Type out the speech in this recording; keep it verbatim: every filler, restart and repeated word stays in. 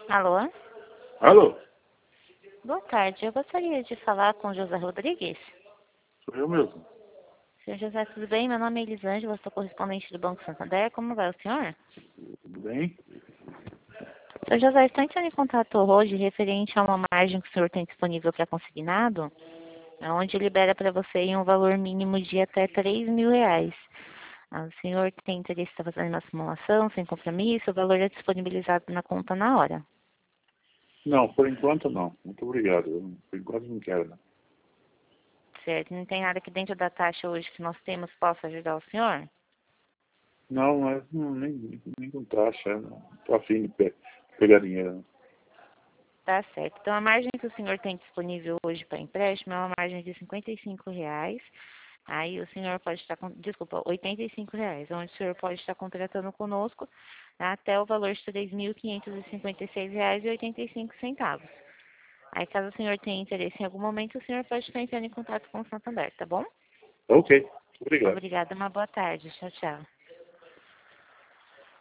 Alô? Alô? Boa tarde. Eu gostaria de falar com José Rodrigues. Sou eu mesmo. Senhor José, tudo bem? Meu nome é Elisângela, sou correspondente do Banco Santander. Como vai o senhor? Tudo bem? Senhor José, estou entrando em contato hoje referente a uma margem que o senhor tem disponível para consignado, onde libera para você em um valor mínimo de até três mil reais. Ah, O senhor tem interesse em estar fazendo uma simulação sem compromisso, o valor é disponibilizado na conta na hora. Não, por enquanto não. Muito obrigado. Eu, por enquanto não quero, não. Certo? Não tem nada aqui dentro da taxa hoje que nós temos que possa ajudar o senhor? Não, mas não, nem, nem com taxa. Não tô afim de pe pegar dinheiro. Não. Tá certo. Então, a margem que o senhor tem disponível hoje para empréstimo é uma margem de cinquenta e cinco reais. Aí o senhor pode estar, com, desculpa, oitenta e cinco reais, onde o senhor pode estar contratando conosco até o valor de três mil quinhentos e cinquenta e seis reais e oitenta e cinco centavos. Aí, caso o senhor tenha interesse em algum momento, o senhor pode estar entrando em contato com o Santander, tá bom? Ok. Obrigado. Obrigada, uma boa tarde. Tchau, tchau.